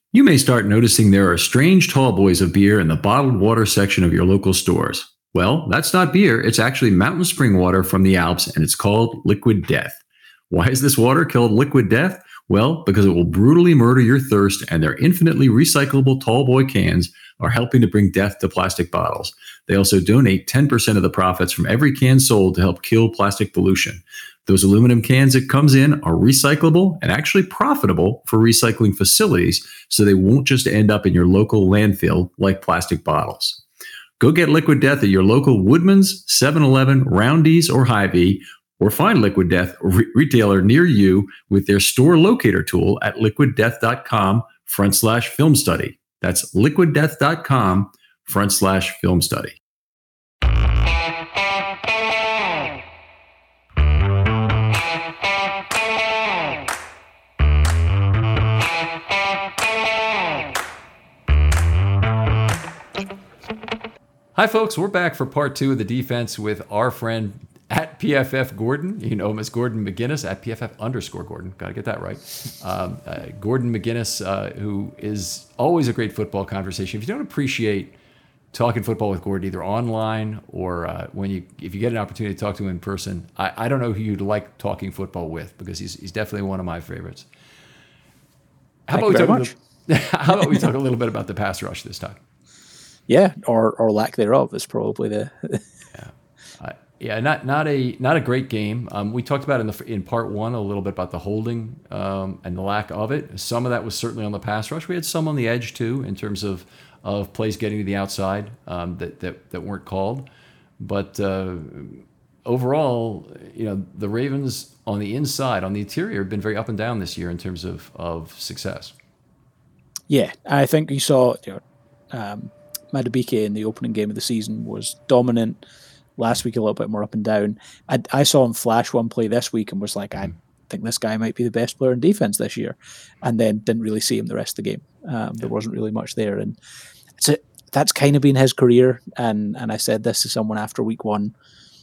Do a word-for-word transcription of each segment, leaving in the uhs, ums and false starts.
You may start noticing there are strange tall boys of beer in the bottled water section of your local stores. Well, that's not beer, it's actually mountain spring water from the Alps, and it's called Liquid Death. Why is this water called Liquid Death? Well, because it will brutally murder your thirst, and their infinitely recyclable tall boy cans are helping to bring death to plastic bottles. They also donate ten percent of the profits from every can sold to help kill plastic pollution. Those aluminum cans it comes in are recyclable and actually profitable for recycling facilities, so they won't just end up in your local landfill like plastic bottles. Go get Liquid Death at your local Woodman's, seven eleven, Roundy's, or Hy-Vee, or find Liquid Death re- retailer near you with their store locator tool at liquiddeath.com front slash film study. That's liquiddeath.com front slash film study. Hi, folks. We're back for part two of the defense with our friend at P F F Gordon. You know him as Gordon McGinnis, at P F F underscore Gordon. Got to get that right. Um, uh, Gordon McGinnis, uh, who is always a great football conversation. If you don't appreciate talking football with Gordon, either online or uh, when you, if you get an opportunity to talk to him in person, I, I don't know who you'd like talking football with, because he's he's definitely one of my favorites. How Thank about you we very talk much. A, how about we talk a little bit about the pass rush this time? Yeah, or or lack thereof is probably the. yeah, uh, yeah, not not a not a great game. Um, we talked about in the in part one a little bit about the holding um, and the lack of it. Some of that was certainly on the pass rush. We had some on the edge too, in terms of of plays getting to the outside um, that that that weren't called. But uh, overall, you know, the Ravens on the inside, on the interior, have been very up and down this year in terms of of success. Yeah, I think you saw, you know, um, Madubuike in the opening game of the season was dominant. Last week a little bit more up and down. I, I saw him flash one play this week and was like, I think this guy might be the best player in defense this year, and then didn't really see him the rest of the game. Um, there wasn't really much there, and it's a, that's kind of been his career. And and I said this to someone after week one: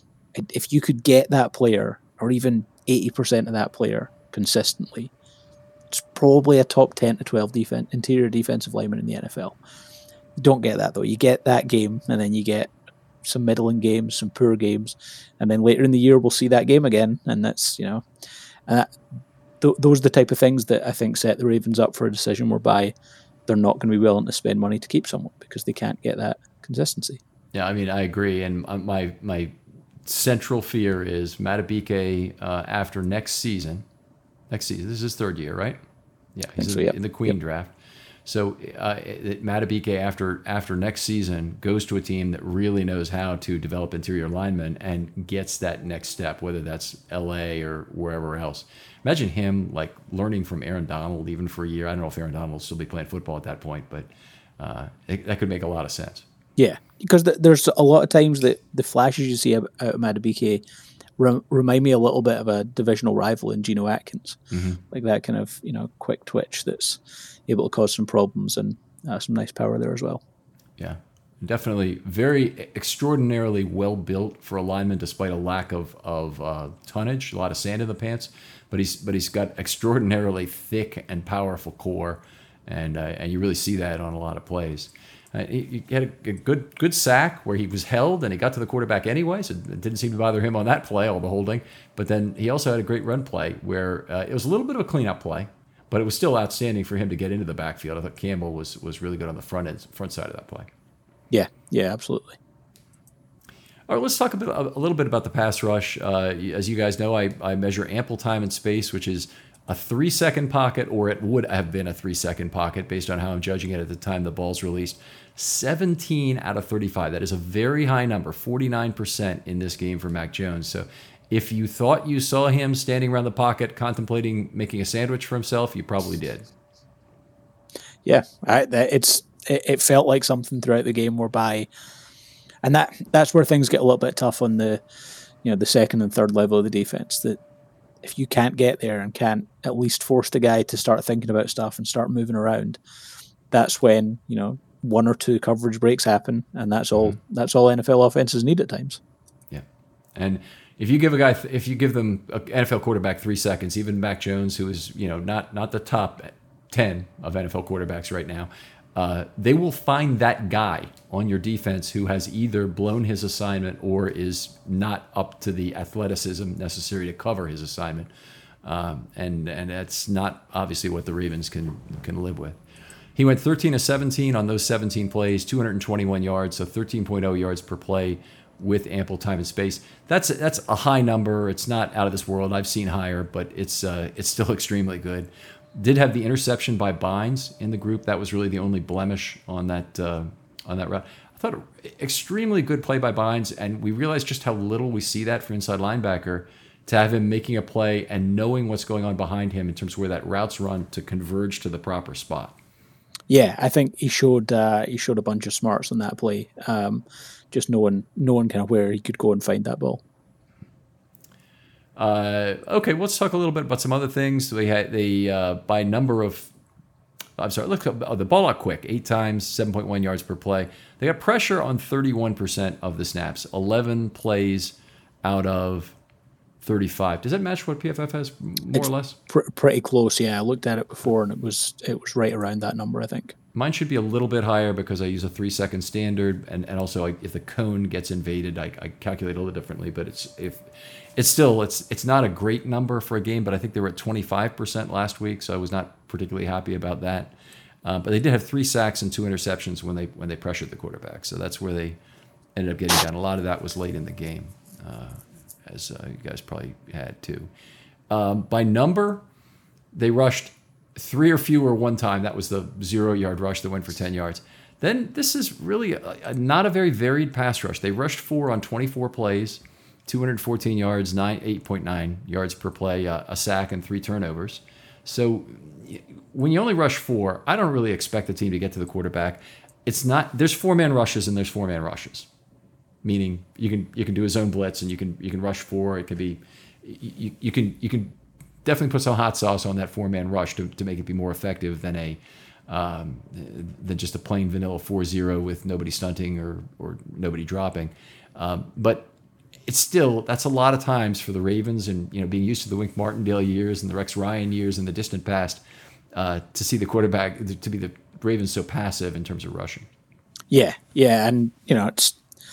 if you could get that player, or even eighty percent of that player consistently, it's probably a top ten to twelve defense interior defensive lineman in the N F L. You don't get that though. You get that game, and then you get some middling games, some poor games, and then later in the year we'll see that game again. And that's, you know, uh, th- those are the type of things that I think set the Ravens up for a decision whereby they're not going to be willing to spend money to keep someone because they can't get that consistency. Yeah, I mean, I agree, and my my central fear is Madubuike uh, after next season. Next season, this is his third year, right? Yeah, he's so, in, yep. in the Queen yep. draft. So uh, Madubuike after after next season goes to a team that really knows how to develop interior linemen and gets that next step, whether that's L A or wherever else. Imagine him like learning from Aaron Donald even for a year. I don't know if Aaron Donald will still be playing football at that point, but uh, it, that could make a lot of sense. Yeah, because th- there's a lot of times that the flashes you see out of Madubuike re- remind me a little bit of a divisional rival in Geno Atkins, mm-hmm. like that kind of, you know, quick twitch that's able to cause some problems, and uh, some nice power there as well. Yeah, definitely very extraordinarily well built for a lineman, despite a lack of of uh, tonnage, a lot of sand in the pants. But he's but he's got extraordinarily thick and powerful core, and uh, and you really see that on a lot of plays. Uh, he, he had a, a good good sack where he was held and he got to the quarterback anyway, so it didn't seem to bother him on that play, all the holding. But then he also had a great run play where uh, it was a little bit of a cleanup play, but it was still outstanding for him to get into the backfield. I thought Campbell was was really good on the front end, front side of that play. Yeah, yeah, absolutely. All right, let's talk a, bit, a little bit about the pass rush. Uh, as you guys know, I, I measure ample time and space, which is a three-second pocket, or it would have been a three-second pocket based on how I'm judging it at the time the ball's released. seventeen out of thirty-five. That is a very high number, forty-nine percent in this game for Mac Jones. So if you thought you saw him standing around the pocket contemplating making a sandwich for himself, you probably did. Yeah, I, it's it, it felt like something throughout the game whereby, and that that's where things get a little bit tough on the, you know, the second and third level of the defense. That if you can't get there and can't at least force the guy to start thinking about stuff and start moving around, that's when, you know, one or two coverage breaks happen, and that's all. Mm-hmm. That's all N F L offenses need at times. Yeah, and if you give a guy, if you give them an N F L quarterback three seconds, even Mac Jones, who is, you know, not not the top ten of N F L quarterbacks right now. Uh, they will find that guy on your defense who has either blown his assignment or is not up to the athleticism necessary to cover his assignment. Um, and and that's not obviously what the Ravens can can live with. He went thirteen of seventeen on those seventeen plays, two hundred twenty-one yards, so thirteen point oh yards per play with ample time and space. That's that's a high number. It's not out of this world. I've seen higher, but it's uh, it's still extremely good. Did have the interception by Bynes in the group. That was really the only blemish on that uh, on that route. I thought extremely good play by Bynes, and we realized just how little we see that for inside linebacker, to have him making a play and knowing what's going on behind him in terms of where that route's run to converge to the proper spot. Yeah, I think he showed uh, he showed a bunch of smarts on that play. Um, just knowing knowing kind of where he could go and find that ball. Uh, okay, let's talk a little bit about some other things. They had the uh, by number of, I'm sorry, look oh, the ball out quick, eight times, seven point one yards per play. They got pressure on thirty-one percent of the snaps, eleven plays out of thirty-five. Does that match what P F F has more it's or less? Pr- pretty close. Yeah, I looked at it before and it was it was right around that number, I think. Mine should be a little bit higher because I use a three second standard, and, and also I, if the cone gets invaded, I, I calculate a little differently. But it's if it's still it's it's not a great number for a game, but I think they were at twenty-five percent last week, so I was not particularly happy about that. Uh, but they did have three sacks and two interceptions when they when they pressured the quarterback, so that's where they ended up getting down. A lot of that was late in the game, uh, as uh, you guys probably had too. Um, by number, they rushed three or fewer one time. That was the zero-yard rush that went for ten yards. Then this is really a, a, not a very varied pass rush. They rushed four on twenty-four plays, two hundred fourteen yards, nine, eight point nine yards per play, uh, a sack, and three turnovers. So when you only rush four, I don't really expect the team to get to the quarterback. It's not. There's four-man rushes and there's four-man rushes, meaning you can you can do a zone blitz and you can you can rush four. It could be you, you can you can. definitely put some hot sauce on that four-man rush to, to make it be more effective than a um, than just a plain vanilla four zero with nobody stunting or or nobody dropping. Um, but it's still, that's a lot of times for the Ravens, and you know, being used to the Wink Martindale years and the Rex Ryan years in the distant past, uh, to see the quarterback, to be the Ravens so passive in terms of rushing. Yeah, yeah, and you know, it's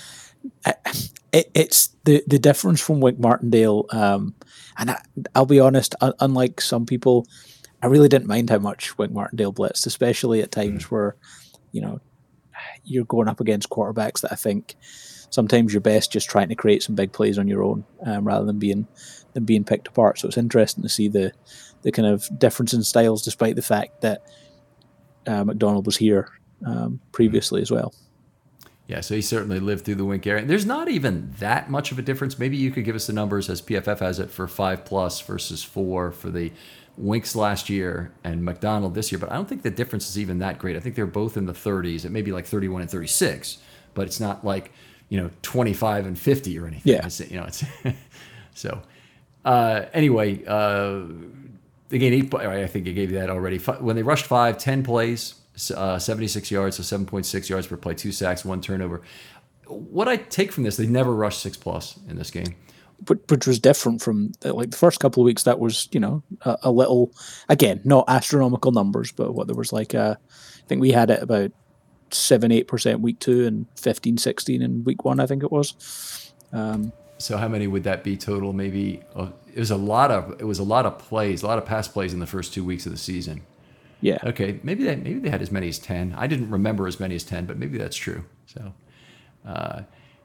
it, it's the the difference from Wink Martindale. Um, And I, I'll be honest, unlike some people, I really didn't mind how much Wink Martindale blitzed, especially at times where, you know, you're going up against quarterbacks that I think sometimes you're best just trying to create some big plays on your own, um, rather than being than being picked apart. So it's interesting to see the the kind of difference in styles, despite the fact that uh, Macdonald was here um, previously as well. Yeah, so he certainly lived through the Wink era. There's not even that much of a difference. Maybe you could give us the numbers as P F F has it for five plus versus four for the Winks last year and Macdonald this year, but I don't think the difference is even that great. I think they're both in the thirties. It may be like thirty-one and thirty-six, but it's not like, you know, twenty-five and fifty or anything. Yeah. It's, you know, it's so uh, anyway, uh, they gained eight. I think I gave you that already. When they rushed five, ten plays. Uh, seventy-six yards, so seven point six yards per play, two sacks, one turnover. What I take from this, they never rushed six plus in this game. But which was different from like the first couple of weeks. That was, you know, a, a little, again, not astronomical numbers, but what there was like, a, I think we had it about seven, eight percent week two and fifteen, sixteen in week one, I think it was. Um, so how many would that be total? Maybe uh, it was a lot of, it was a lot of plays, a lot of pass plays in the first two weeks of the season. Yeah. Okay. Maybe they maybe they had as many as ten. I didn't remember as many as ten, but maybe that's true. So, uh,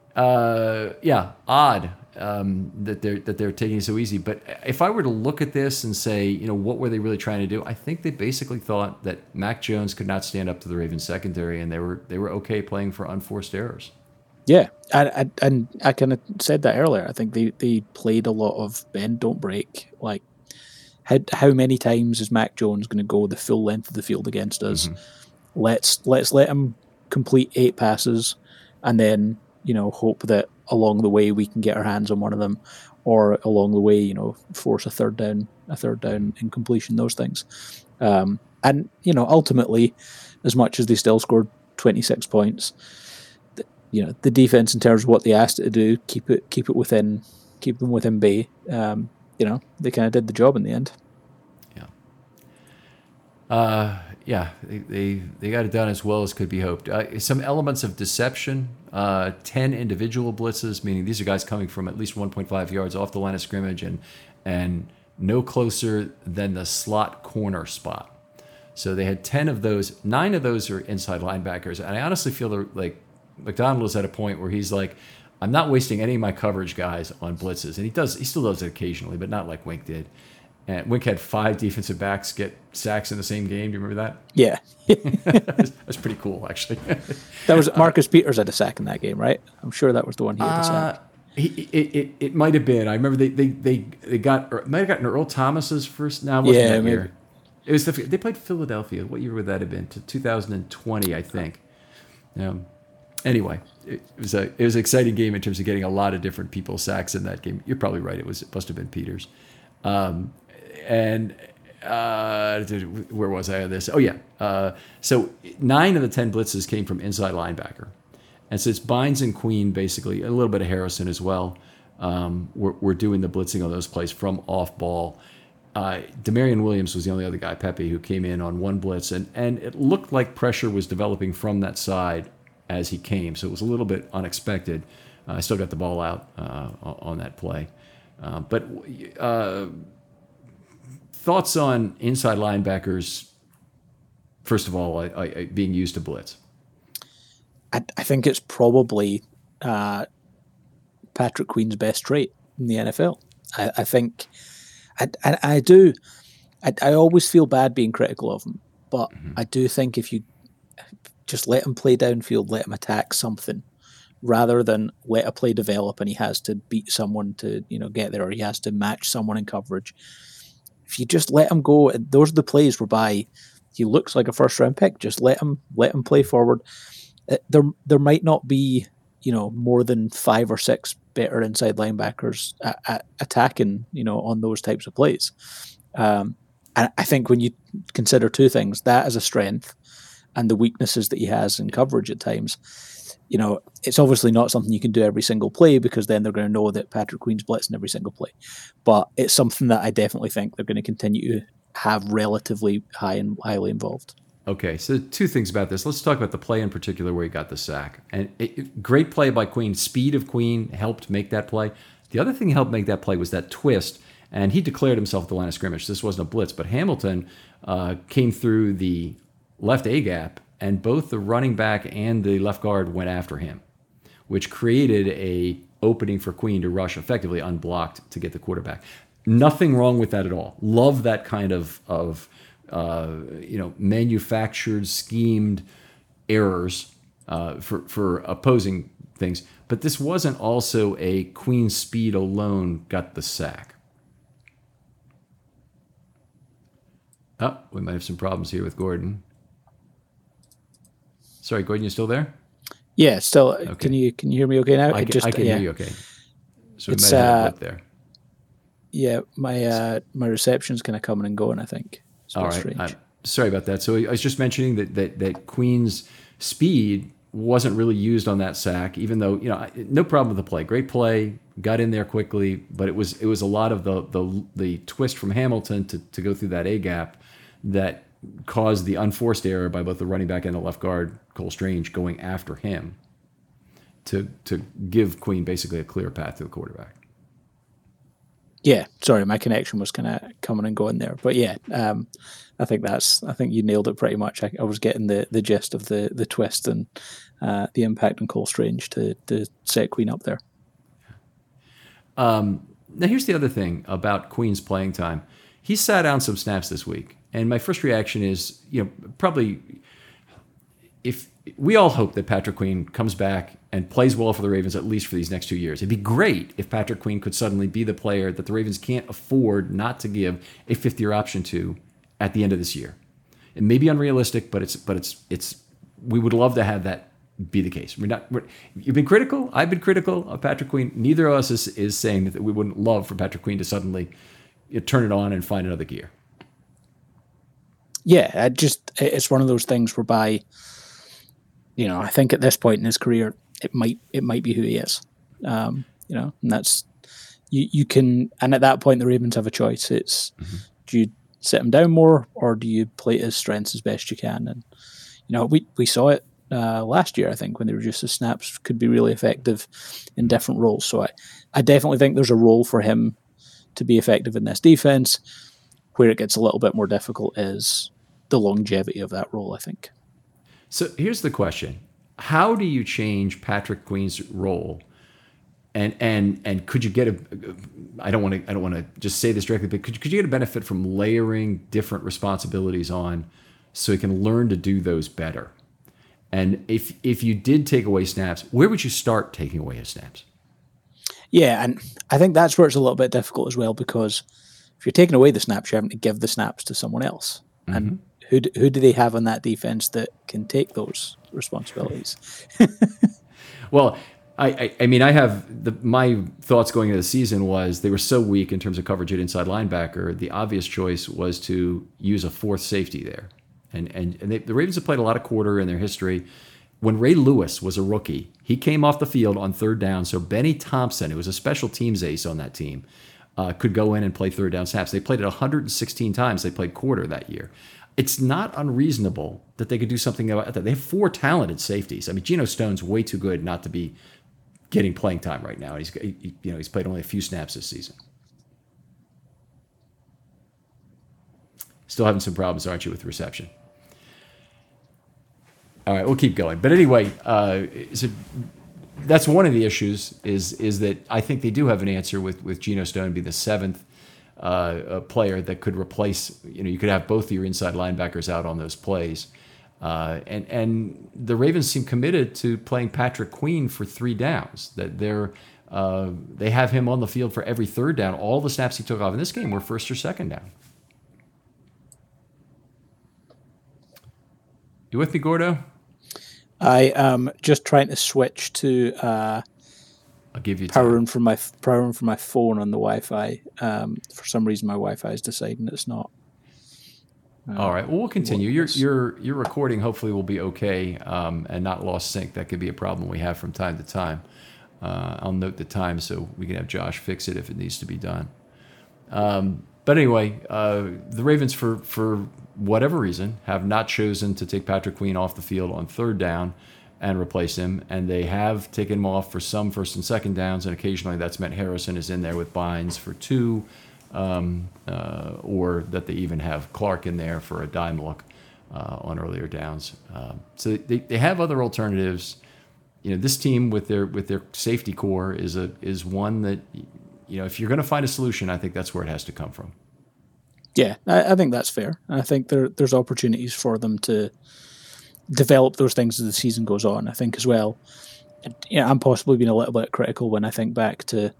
uh, yeah, odd um, that they're that they're taking it so easy. But if I were to look at this and say, you know, what were they really trying to do? I think they basically thought that Mac Jones could not stand up to the Ravens secondary, and they were they were okay playing for unforced errors. Yeah, I, I, and I kind of said that earlier. I think they, they played a lot of bend, don't break, like. How, how many times is Mac Jones going to go the full length of the field against us? Mm-hmm. Let's let's let him complete eight passes, and then, you know, hope that along the way we can get our hands on one of them, or along the way, you know, force a third down, a third down incompletion, those things. Um, and you know, ultimately, as much as they still scored twenty-six points, the, you know, the defense in terms of what they asked it to do, keep it keep it within, keep them within bay. Um, You know, they kind of did the job in the end. Yeah. Uh, yeah, they, they they got it done as well as could be hoped. Uh, some elements of deception. Uh, ten individual blitzes, meaning these are guys coming from at least one point five yards off the line of scrimmage and and no closer than the slot corner spot. So they had ten of those. Nine of those are inside linebackers, and I honestly feel like McDonald is at a point where he's like, I'm not wasting any of my coverage guys on blitzes, and he does. He still does it occasionally, but not like Wink did. And Wink had five defensive backs get sacks in the same game. Do you remember that? Yeah. that's, that's pretty cool, actually. That was Marcus Peters had a sack in that game, right? I'm sure that was the one he had a sack. Uh, he, it it, it might have been. I remember they they they, they got or, might have gotten Earl Thomas's first. No, it wasn't Yeah, that maybe. year. It was the, they played Philadelphia. What year would that have been? To two thousand twenty, I think. Um, anyway, it was a it was an exciting game in terms of getting a lot of different people sacks in that game. You're probably right. It was it must have been Peters. Um, and uh, where was I on this? Oh yeah. Uh, so nine of the ten blitzes came from inside linebacker, and so it's Bynes and Queen basically, a little bit of Harrison as well. Um, we're, we're doing the blitzing on those plays from off ball. Uh, Demarion Williams was the only other guy, Pepe, who came in on one blitz, and and it looked like pressure was developing from that side as he came, so it was a little bit unexpected. Uh, I still got the ball out uh, on that play, uh, but. Uh, Thoughts on inside linebackers, first of all, I, I, being used to blitz? I, I think it's probably uh, Patrick Queen's best trait in the N F L. I, I think, I, I, I do, I, I always feel bad being critical of him, but mm-hmm. I do think if you just let him play downfield, let him attack something, rather than let a play develop and he has to beat someone to, you know, get there, or he has to match someone in coverage. If you just let him go, those are the plays whereby he looks like a first round pick. Just let him let him play forward. There there might not be, you know, more than five or six better inside linebackers at, at attacking, you know, on those types of plays. Um, and I think when you consider two things, that as a strength and the weaknesses that he has in coverage at times, you know, it's obviously not something you can do every single play, because then they're going to know that Patrick Queen's blitzing every single play. But it's something that I definitely think they're going to continue to have relatively high and highly involved. Okay, so two things about this. Let's talk about the play in particular where he got the sack. And it, it, great play by Queen. Speed of Queen helped make that play. The other thing that helped make that play was that twist, and he declared himself at the line of scrimmage. This wasn't a blitz, but Hamilton uh, came through the left A-gap, and both the running back and the left guard went after him, which created a opening for Queen to rush effectively unblocked to get the quarterback. Nothing wrong with that at all. Love that kind of, of uh, you know, manufactured, schemed errors uh, for, for opposing things. But this wasn't also a Queen speed alone got the sack. Oh, we might have some problems here with Gordon. Sorry, Gordon, you still there? Yeah, still. Okay. Can you can you hear me okay now? I can, just, I can yeah. hear you okay. So we it's, might have a uh, blip there. Yeah, my uh, my reception's kind of coming and going, I think. It's All right. strange. I'm sorry about that. So I was just mentioning that, that that Queen's speed wasn't really used on that sack, even though, you know, no problem with the play. Great play, got in there quickly, but it was it was a lot of the the, the twist from Hamilton to, to go through that A-gap that caused the unforced error by both the running back and the left guard, Cole Strange, going after him to to give Queen basically a clear path to the quarterback. Yeah, sorry, my connection was kind of coming and going there, but yeah, um, I think that's I think you nailed it pretty much. I, I was getting the, the gist of the the twist and uh, the impact on Cole Strange to to set Queen up there. Um, now here's the other thing about Queen's playing time. He sat down some snaps this week, and my first reaction is, you know, probably if we all hope that Patrick Queen comes back and plays well for the Ravens at least for these next two years. It'd be great if Patrick Queen could suddenly be the player that the Ravens can't afford not to give a fifth-year option to at the end of this year. It may be unrealistic, but it's but it's it's we would love to have that be the case. We're not. We're, you've been critical. I've been critical of Patrick Queen. Neither of us is, is saying that we wouldn't love for Patrick Queen to suddenly you know, turn it on and find another gear. Yeah, I just it's one of those things whereby, you know, I think at this point in his career, it might it might be who he is. Um, you know, and that's you you can and at that point the Ravens have a choice. It's mm-hmm. do you sit him down more, or do you play to his strengths as best you can? And you know, we we saw it uh, last year. I think when they reduced his snaps, could be really effective in different roles. So I, I definitely think there's a role for him to be effective in this defense. Where it gets a little bit more difficult is the longevity of that role, I think. So here's the question: how do you change Patrick Queen's role? And and and could you get a? I don't want to. I don't want to just say this directly, but could could you get a benefit from layering different responsibilities on, so he can learn to do those better? And if if you did take away snaps, where would you start taking away his snaps? Yeah, and I think that's where it's a little bit difficult as well, because if you're taking away the snaps, you're having to give the snaps to someone else. Mm-hmm. And who do, who do they have on that defense that can take those responsibilities? Well, I, I, I mean, I have the, my thoughts going into the season was they were so weak in terms of coverage at inside linebacker. The obvious choice was to use a fourth safety there. And and, and they, the Ravens have played a lot of quarter in their history. When Ray Lewis was a rookie, he came off the field on third down. So Benny Thompson, who was a special teams ace on that team, uh, could go in and play third down snaps. They played it one hundred sixteen times. They played quarter that year. It's not unreasonable that they could do something about that. They have four talented safeties. I mean, Geno Stone's way too good not to be getting playing time right now. He's he, you know he's played only a few snaps this season. Still having some problems, aren't you, with reception? All right, we'll keep going. But anyway, uh, so that's one of the issues is is that I think they do have an answer with with Geno Stone being the seventh uh, player that could replace. You know, you could have both of your inside linebackers out on those plays. Uh, and and the Ravens seem committed to playing Patrick Queen for three downs. That they're uh, they have him on the field for every third down. All the snaps he took off in this game were first or second down. You with me, Gordo? I am just trying to switch to uh, I'll give you powering from my powering from my phone on the Wi-Fi. Um, for some reason, my Wi-Fi is deciding it's not. Uh, All right. Well, we'll continue. Your your your recording hopefully will be okay um, and not lost sync. That could be a problem we have from time to time. Uh, I'll note the time so we can have Josh fix it if it needs to be done. Um, but anyway, uh, the Ravens, for for whatever reason, have not chosen to take Patrick Queen off the field on third down and replace him. And they have taken him off for some first and second downs, and occasionally that's meant Harrison is in there with Bynes for two. Um, uh, or that they even have Clark in there for a dime look uh, on earlier downs. Um, so they, they have other alternatives. You know, this team with their with their safety core is a is one that, you know, if you're going to find a solution, I think that's where it has to come from. Yeah, I, I think that's fair. I think there there's opportunities for them to develop those things as the season goes on. I think as well. And, you know, I'm possibly being a little bit critical when I think back to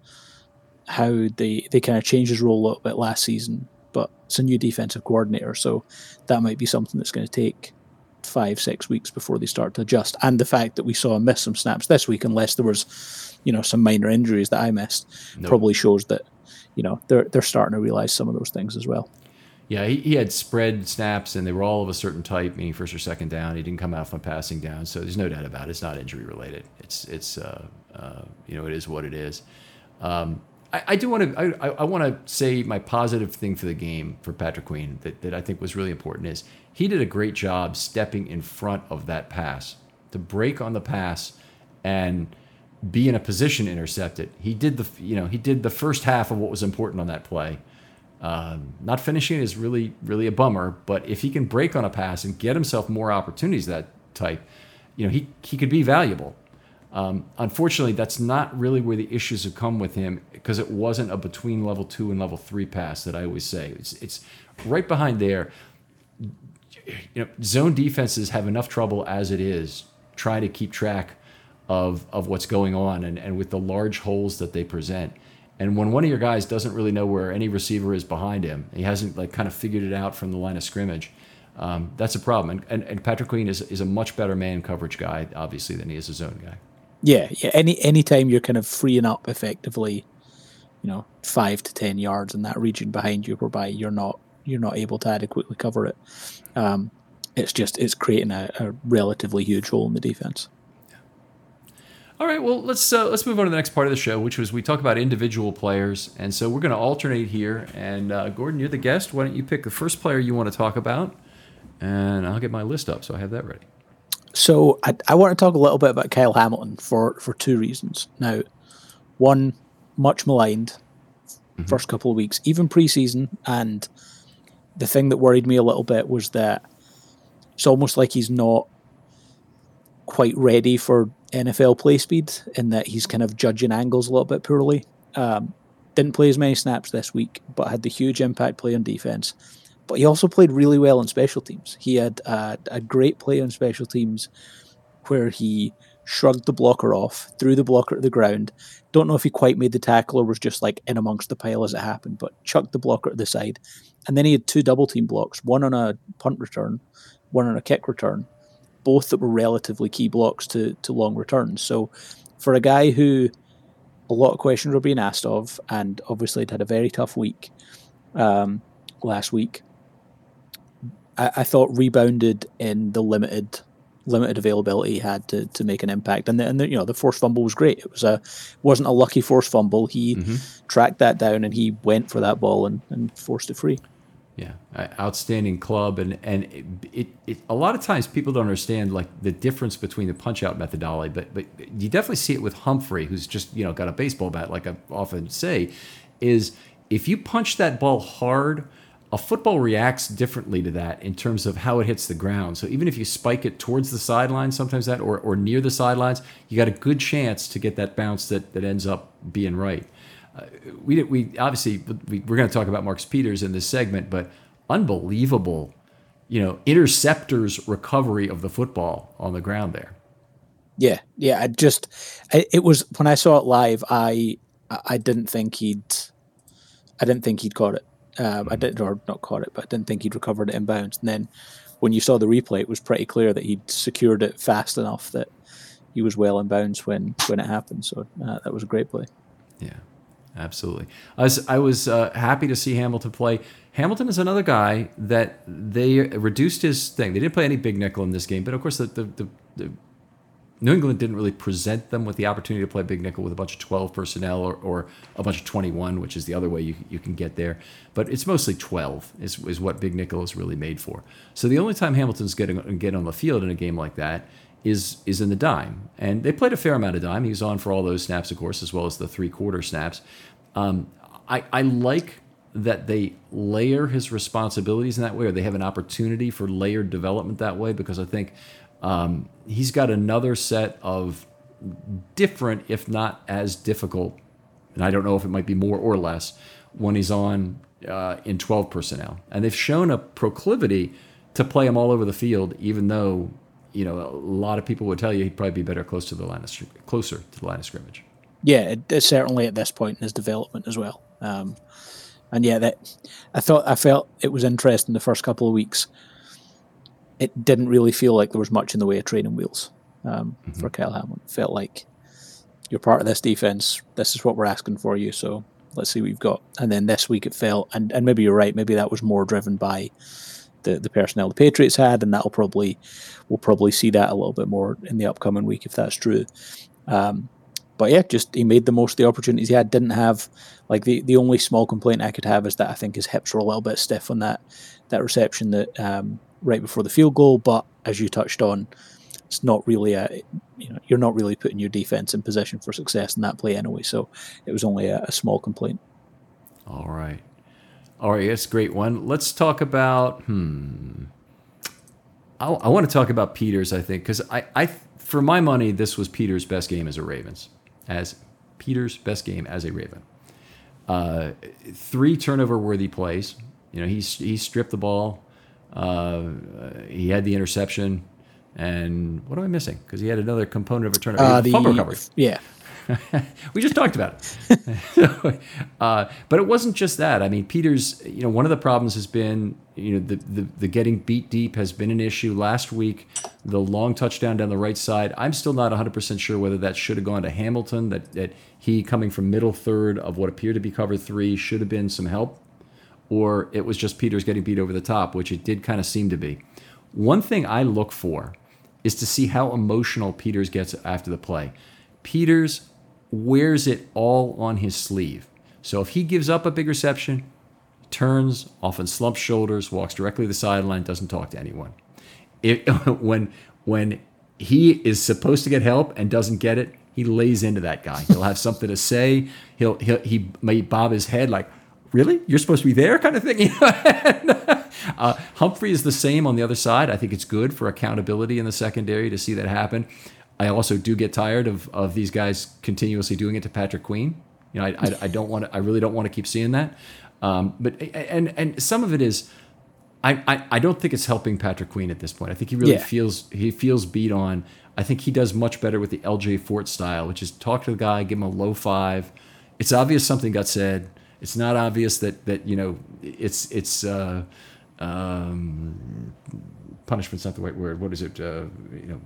how they, they kind of changed his role a little bit last season, but it's a new defensive coordinator, so that might be something that's going to take five, six weeks before they start to adjust. And the fact that we saw him miss some snaps this week, unless there was, you know, some minor injuries that I missed, nope. probably shows that, you know, they're they're starting to realize some of those things as well. Yeah, he, he had spread snaps, and they were all of a certain type, meaning first or second down. He didn't come out from passing down, so there's no doubt about it. It's not injury related. It's it's uh, uh, you know, it is what it is. Um, I, I do want to. I, I want to say my positive thing for the game for Patrick Queen that, that I think was really important is he did a great job stepping in front of that pass to break on the pass and be in a position to intercept it. He did the you know he did the first half of what was important on that play. Um, not finishing is really really a bummer, but if he can break on a pass and get himself more opportunities that type, you know he he could be valuable. Um, unfortunately, that's not really where the issues have come with him because it wasn't a between level two and level three pass that I always say. It's it's right behind there. You know, zone defenses have enough trouble as it is trying to keep track of of what's going on and, and with the large holes that they present. And when one of your guys doesn't really know where any receiver is behind him, he hasn't like kind of figured it out from the line of scrimmage. Um, that's a problem. And, and, and Patrick Queen is is a much better man coverage guy, obviously, than he is a zone guy. Yeah, yeah. Any any time you're kind of freeing up effectively, you know, five to ten yards in that region behind you, whereby you're not you're not able to adequately cover it, um, it's just it's creating a, a relatively huge hole in the defense. All right, well, let's uh, let's move on to the next part of the show, which was we talk about individual players. And so we're going to alternate here. And uh, Gordon, you're the guest. Why don't you pick the first player you want to talk about? And I'll get my list up so I have that ready. So I, I want to talk a little bit about Kyle Hamilton for, for two reasons. Now, one, much maligned mm-hmm. first couple of weeks, even preseason. And the thing that worried me a little bit was that it's almost like he's not quite ready for N F L play speed, in that he's kind of judging angles a little bit poorly. Um, didn't play as many snaps this week, but had the huge impact play on defense. But he also played really well on special teams. He had uh, a great play on special teams where he shrugged the blocker off, threw the blocker to the ground. Don't know if he quite made the tackle or was just like in amongst the pile as it happened, but chucked the blocker to the side. And then he had two double team blocks, one on a punt return, one on a kick return, both that were relatively key blocks to, to long returns. So for a guy who a lot of questions were being asked of, and obviously had had a very tough week um, last week, I, I thought rebounded in the limited limited availability he had to to make an impact. And the, and the, you know, the forced fumble was great. It was a wasn't a lucky forced fumble. He mm-hmm. tracked that down and he went for that ball and, and forced it free. Yeah, outstanding club, and and it, it, it a lot of times people don't understand like the difference between the punch out methodology, but but you definitely see it with Humphrey, who's just you know got a baseball bat, like I often say, is if you punch that ball hard, a football reacts differently to that in terms of how it hits the ground. So even if you spike it towards the sideline, sometimes that or or near the sidelines, you got a good chance to get that bounce that that ends up being right. Uh, we we obviously we, we're going to talk about Marcus Peters in this segment, but unbelievable, you know, interceptors recovery of the football on the ground there. Yeah, yeah. I just I, it was when I saw it live, I I didn't think he'd I didn't think he'd caught it. Um, I didn't or not caught it, but I didn't think he'd recovered it inbounds. And then when you saw the replay, it was pretty clear that he'd secured it fast enough that he was well inbounds when when it happened. So uh, that was a great play. Yeah. Absolutely. I was I was uh, happy to see Hamilton play. Hamilton is another guy that they reduced his thing. They didn't play any big nickel in this game, but of course the the, the, the New England didn't really present them with the opportunity to play big nickel with a bunch of twelve personnel or, or a bunch of twenty-one, which is the other way you you can get there. But it's mostly twelve is is what big nickel is really made for. So the only time Hamilton's getting get on the field in a game like that is is in the dime. And they played a fair amount of dime. He was on for all those snaps, of course, as well as the three-quarter snaps. Um, I, I like that they layer his responsibilities in that way, or they have an opportunity for layered development that way, because I think um, he's got another set of different, if not as difficult, and I don't know if it might be more or less, when he's on uh, in twelve personnel. And they've shown a proclivity to play him all over the field, even though you know, a lot of people would tell you he'd probably be better close to the line of closer to the line of scrimmage. Yeah, it, it's certainly at this point in his development as well. Um, and yeah, that I thought I felt it was interesting the first couple of weeks. It didn't really feel like there was much in the way of training wheels um, mm-hmm. for Kyle Hamilton. It felt like you're part of this defense. This is what we're asking for you. So let's see what you've got. And then this week it felt, and, and maybe you're right. Maybe that was more driven by the the personnel the Patriots had, and that'll probably we'll probably see that a little bit more in the upcoming week if that's true. Um, but yeah, just he made the most of the opportunities he had. Didn't have like the, the only small complaint I could have is that I think his hips were a little bit stiff on that that reception that um, right before the field goal. But as you touched on, it's not really a you know you're not really putting your defense in position for success in that play anyway. So it was only a, a small complaint. All right. All right, that's a great one. Let's talk about, hmm, I, I want to talk about Peters, I think, because I, I, for my money, this was Peters' best game as a Ravens, as Peters' best game as a Raven. Uh, three turnover-worthy plays. You know, he, he stripped the ball. Uh, he had the interception. And what am I missing? Because he had another component of a turnover. Uh, the, fumble recovery. Yeah. We just talked about it. uh, but it wasn't just that. I mean, Peters, you know, one of the problems has been, you know, the, the, the getting beat deep has been an issue. Last week, the long touchdown down the right side, I'm still not one hundred percent sure whether that should have gone to Hamilton, that, that he coming from middle third of what appeared to be cover three should have been some help, or it was just Peters getting beat over the top, which it did kind of seem to be. One thing I look for is to see how emotional Peters gets after the play. Peters wears it all on his sleeve. So if he gives up a big reception, turns, often slumps shoulders, walks directly to the sideline, doesn't talk to anyone. It, when when he is supposed to get help and doesn't get it, he lays into that guy. He'll have something to say. He'll, he'll he may bob his head like, "Really? You're supposed to be there?" kind of thing. uh, Humphrey is the same on the other side. I think it's good for accountability in the secondary to see that happen. I also do get tired of of these guys continuously doing it to Patrick Queen. You know, I I, I don't want to. I really don't want to keep seeing that. Um, but and and some of it is. I, I, I don't think it's helping Patrick Queen at this point. I think he really Yeah. feels he feels beat on. I think he does much better with the L J Fort style, which is talk to the guy, give him a low five. It's obvious something got said. It's not obvious that that you know it's it's uh, um, punishment's not the right word. What is it? Uh, you know,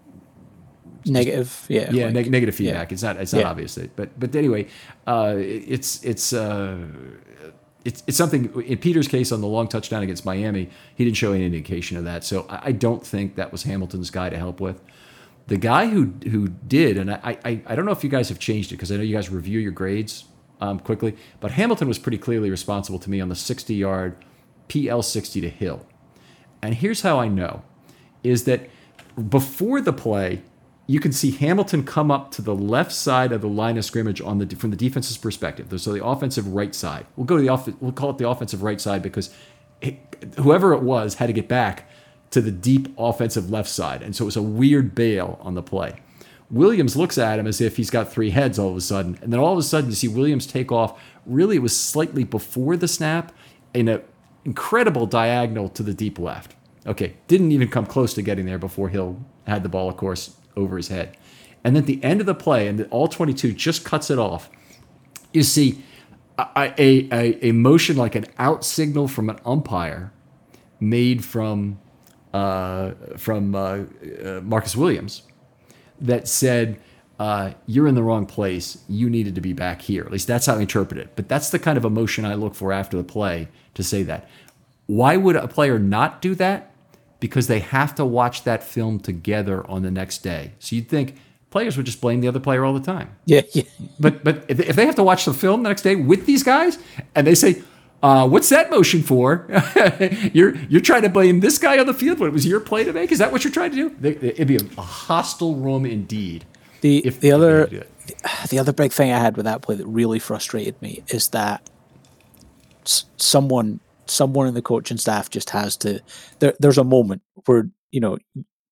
Negative, yeah. yeah, like- neg- negative feedback. yeah. It's not it's not Yeah. obvious that, but but anyway, uh, it's it's. Uh, It's, it's something, in Peters' case on the long touchdown against Miami, he didn't show any indication of that. So I, I don't think that was Hamilton's guy to help with. The guy who who did, and I I, I don't know if you guys have changed it, because I know you guys review your grades um, quickly, but Hamilton was pretty clearly responsible to me on the sixty-yard P L sixty to Hill. And here's how I know, is that before the play, you can see Hamilton come up to the left side of the line of scrimmage on the from the defense's perspective. So the offensive right side. We'll go to the off, we'll call it the offensive right side because it, whoever it was had to get back to the deep offensive left side, and so it was a weird bail on the play. Williams looks at him as if he's got three heads all of a sudden, and then all of a sudden you see Williams take off. Really, it was slightly before the snap in an incredible diagonal to the deep left. Okay, didn't even come close to getting there before Hill had the ball, of course, over his head. And then at the end of the play, and the, all twenty-two just cuts it off, you see a, a, a, a motion like an out signal from an umpire made from uh, from uh, uh, Marcus Williams that said, uh, you're in the wrong place. You needed to be back here. At least that's how I interpret it. But that's the kind of emotion I look for after the play to say that. Why would a player not do that? Because they have to watch that film together on the next day. So you'd think players would just blame the other player all the time. Yeah, yeah. But but if if they have to watch the film the next day with these guys, and they say, uh, "What's that motion for?" you're you're trying to blame this guy on the field when it was your play to make. Is that what you're trying to do? They, it'd be a hostile room indeed. The if the other if they do it. the other big thing I had with that play that really frustrated me is that s- someone someone in the coaching staff just has to. There, there's a moment where you know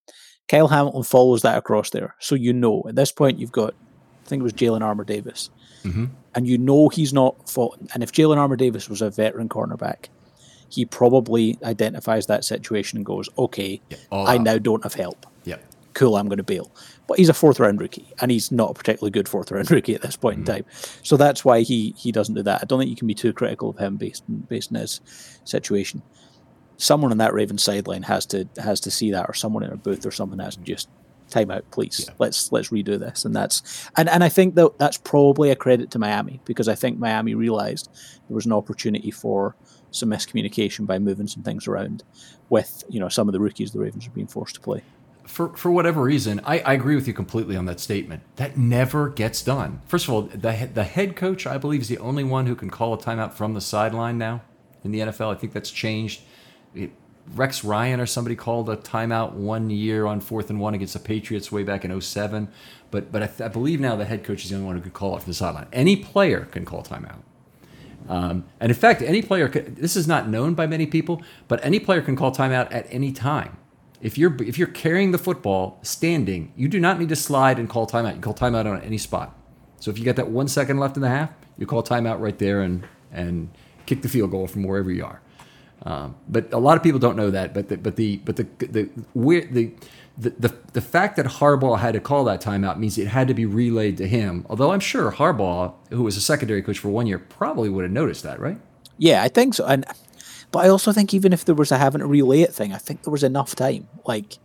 Kyle Hamilton follows that across there, so you know at this point you've got, I think it was Jalen Armour Davis, Mm-hmm. and you know he's not fought. And if Jalen Armour Davis was a veteran cornerback, he probably identifies that situation and goes, "Okay, Yeah, all I out. now don't have help. Yep. Cool, I'm going to bail." But he's a fourth round rookie, and he's not a particularly good fourth round rookie at this point Mm-hmm. in time. So that's why he he doesn't do that. I don't think you can be too critical of him based based on his situation. Someone on that Ravens sideline has to has to see that, or someone in a booth or something has to just time out, please. Yeah. Let's let's redo this. And that's and, and I think that that's probably a credit to Miami, because I think Miami realized there was an opportunity for some miscommunication by moving some things around with, you know, some of the rookies the Ravens are being forced to play. For for whatever reason, I, I agree with you completely on that statement. That never gets done. First of all, the he- the head coach, I believe, is the only one who can call a timeout from the sideline now in the N F L. I think that's changed. It, Rex Ryan or somebody called a timeout one year on fourth and one against the Patriots way back in oh seven. But but I, th- I believe now the head coach is the only one who can call it from the sideline. Any player can call timeout. Um, and in fact, any player, can, this is not known by many people, but any player can call timeout at any time. If you're if you're carrying the football standing, you do not need to slide and call timeout. You call timeout on any spot. So if you got that one second left in the half, you call timeout right there and and kick the field goal from wherever you are. Um, but a lot of people don't know that. But the but the but the the where the the, the the fact that Harbaugh had to call that timeout means it had to be relayed to him. Although I'm sure Harbaugh, who was a secondary coach for one year, probably would have noticed that, right? Yeah, I think so. And but I also think even if there was a having to relay it thing, I think there was enough time. Like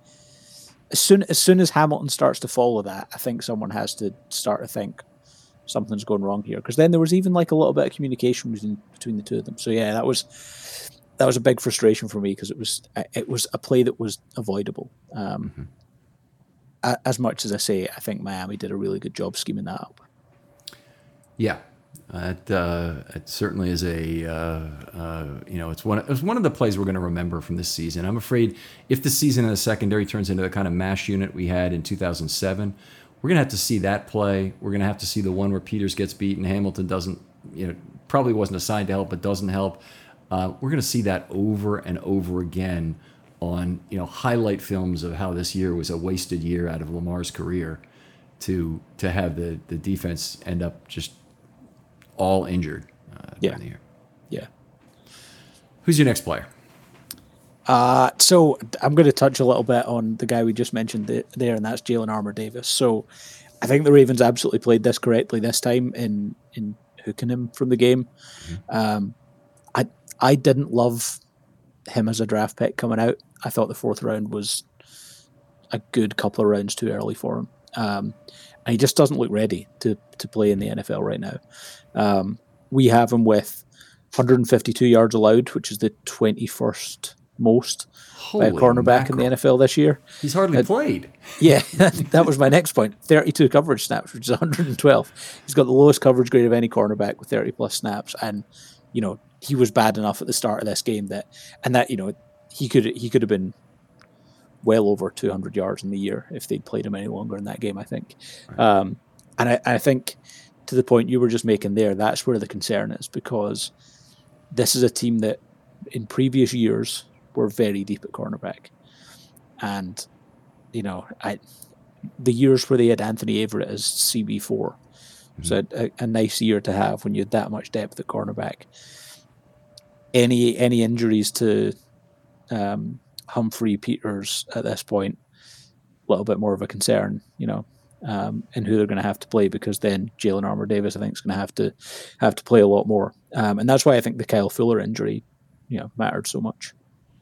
as soon as soon as Hamilton starts to follow that, I think someone has to start to think something's going wrong here. Because then there was even like a little bit of communication between between the two of them. So yeah, that was that was a big frustration for me, because it was it was a play that was avoidable. Um, as much as I say, I think Miami did a really good job scheming that up. Yeah, it, uh, it certainly is a uh, uh, you know it's one it's one of the plays we're going to remember from this season. I'm afraid if the season in the secondary turns into the kind of mash unit we had in two thousand seven, we're going to have to see that play. We're going to have to see the one where Peters gets beat and Hamilton doesn't, you know, probably wasn't assigned to help but doesn't help. Uh, we're going to see that over and over again on, you know, highlight films of how this year was a wasted year out of Lamar's career, to to have the the defense end up just all injured uh, yeah. during the year. Yeah. Who's your next player? Uh, so I'm going to touch a little bit on the guy we just mentioned there, and that's Jalen Armour-Davis. So I think the Ravens absolutely played this correctly this time in in hooking him from the game. Mm-hmm. Um, I I didn't love him as a draft pick coming out. I thought the fourth round was a good couple of rounds too early for him. Um, and he just doesn't look ready to to play in the N F L right now. Um, we have him with one hundred fifty-two yards allowed, which is the twenty-first most Holy by a cornerback mackerel. in the N F L this year. He's hardly uh, played. Yeah, that was my next point. thirty-two coverage snaps, which is one hundred twelve. He's got the lowest coverage grade of any cornerback with thirty plus snaps, and you know he was bad enough at the start of this game that, and that you know he could he could have been well over two hundred yards in the year if they'd played him any longer in that game, I think. Right. Um, and I, I think to the point you were just making there, that's where the concern is, because this is a team that in previous years were very deep at cornerback. And, you know, I the years where they had Anthony Averett as C B four, mm-hmm. so a, a nice year to have when you had that much depth at cornerback. Any any injuries to um, Humphrey, Peters at this point, a little bit more of a concern, you know, um, and who they're going to have to play, because then Jalen Armour-Davis, I think, is going to have to have to play a lot more, um, and that's why I think the Kyle Fuller injury, you know, mattered so much.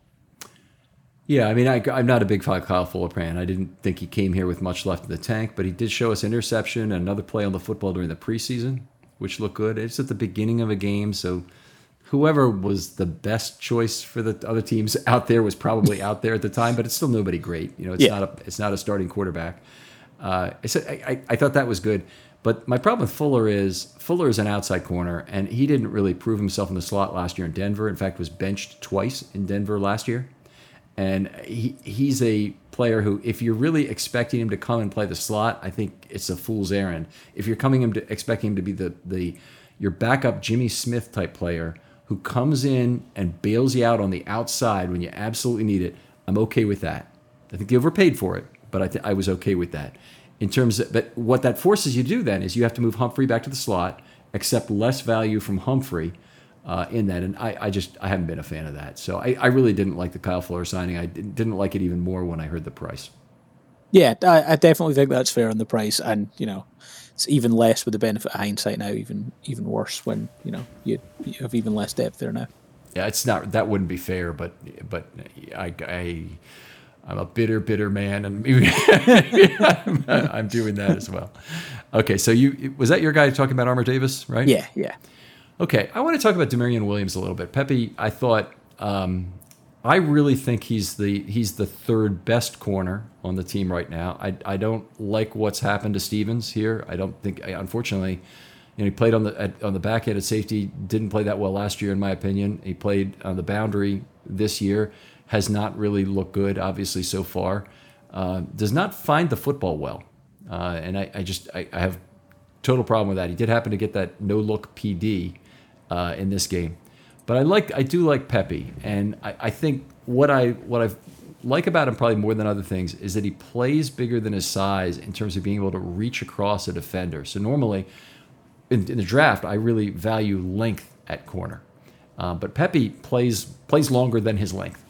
Yeah, I mean, I, I'm not a big Kyle Fuller fan. I didn't think he came here with much left in the tank, but he did show us interception and another play on the football during the preseason, which looked good. It's at the beginning of a game, so whoever was the best choice for the other teams out there was probably out there at the time, but it's still nobody great. You know, it's yeah. not a it's not a starting quarterback. Uh, I, I I thought that was good, but my problem with Fuller is Fuller is an outside corner, and he didn't really prove himself in the slot last year in Denver. In fact, was benched twice in Denver last year. And he he's a player who, if you're really expecting him to come and play the slot, I think it's a fool's errand. If you're coming him to expecting him to be the the your backup Jimmy Smith type player who comes in and bails you out on the outside when you absolutely need it, I'm okay with that. I think they overpaid for it, but I th- I was okay with that. In terms of, but what that forces you to do then is you have to move Humphrey back to the slot, accept less value from Humphrey. Uh, in that, and I, I just I haven't been a fan of that. So I, I really didn't like the Kyle Fuller signing. I didn't, didn't like it even more when I heard the price. Yeah, I, I definitely think that's fair on the price, and you know, it's even less with the benefit of hindsight now. Even even worse when you know you, you have even less depth there now. Yeah, it's not that wouldn't be fair, but but I I I'm a bitter bitter man, and maybe, maybe I'm, I'm doing that as well. Okay, so you was that your guy talking about Armour-Davis, right? Yeah, yeah. Okay, I want to talk about Demarion Williams a little bit. Pepe, I thought, um, I really think he's the he's the third best corner on the team right now. I, I don't like what's happened to Stevens here. I don't think, unfortunately, you know, he played on the at, on the back end at safety, didn't play that well last year, in my opinion. He played on the boundary this year, has not really looked good, obviously, so far. Uh, does not find the football well, uh, and I, I just I, I have total problem with that. He did happen to get that no look P D. Uh, in this game, but I like I do like Pepe, and I, I think what I what I like about him probably more than other things is that he plays bigger than his size in terms of being able to reach across a defender. So normally in, in the draft, I really value length at corner, uh, but Pepe plays plays longer than his length.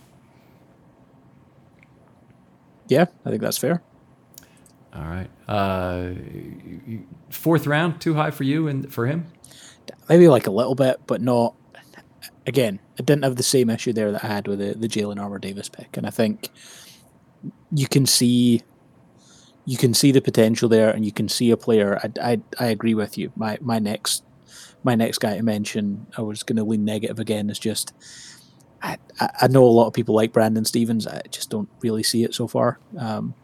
Yeah, I think that's fair. All right, uh, fourth round too high for you and for him? Maybe like a little bit, but not. Again, I didn't have the same issue there that I had with the, the Jalen Armour-Davis pick, and I think you can see, you can see the potential there, and you can see a player. I, I, I agree with you. My my next my next guy to mention, I was going to lean negative again. Is just I I know a lot of people like Brandon Stevens. I just don't really see it so far. Um,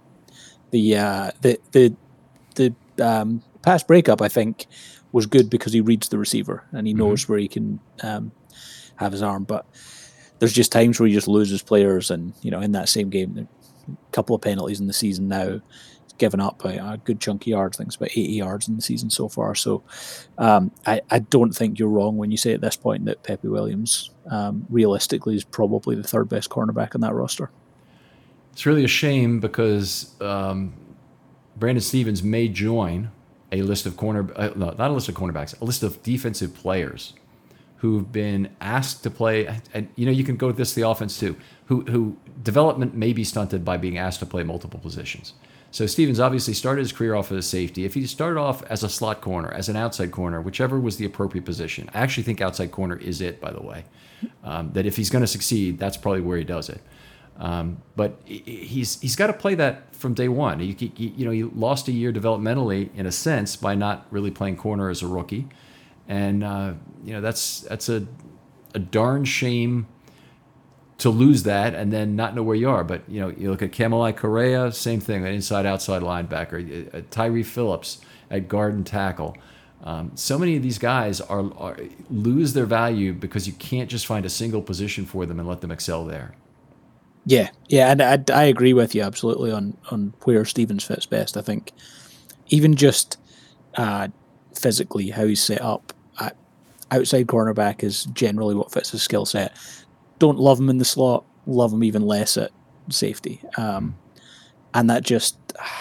The uh, the the the um, pass breakup, I think, was good because he reads the receiver and he knows mm-hmm. where he can um, have his arm. But there's just times where he just loses players, and you know, in that same game, a couple of penalties in the season now. Given up by a good chunk of yards. I think it's about eighty yards in the season so far. So um, I, I don't think you're wrong when you say at this point that Pepe Williams um, realistically is probably the third best cornerback on that roster. It's really a shame because um, Brandon Stephens may join a list of corner, uh, no, not a list of cornerbacks, a list of defensive players who've been asked to play. And you know, you can go with this the offense too. Who who development may be stunted by being asked to play multiple positions. So Stephens obviously started his career off as a safety. If he started off as a slot corner, as an outside corner, whichever was the appropriate position. I actually think outside corner is it, by the way. Um, that if he's going to succeed, that's probably where he does it. Um, but he's he's got to play that from day one. He, he, you know, he lost a year developmentally in a sense by not really playing corner as a rookie, and uh, you know that's that's a a darn shame to lose that and then not know where you are. But, you know, you look at Kamalai Correa, same thing, an inside-outside linebacker. Uh, Tyree Phillips at guard and tackle. Um, so many of these guys are, are lose their value because you can't just find a single position for them and let them excel there. Yeah, yeah, and I, I agree with you absolutely on, on where Stephens fits best. I think even just uh, physically how he's set up, uh, outside cornerback is generally what fits his skill set. Don't love him in the slot, love him even less at safety. Um, and that just,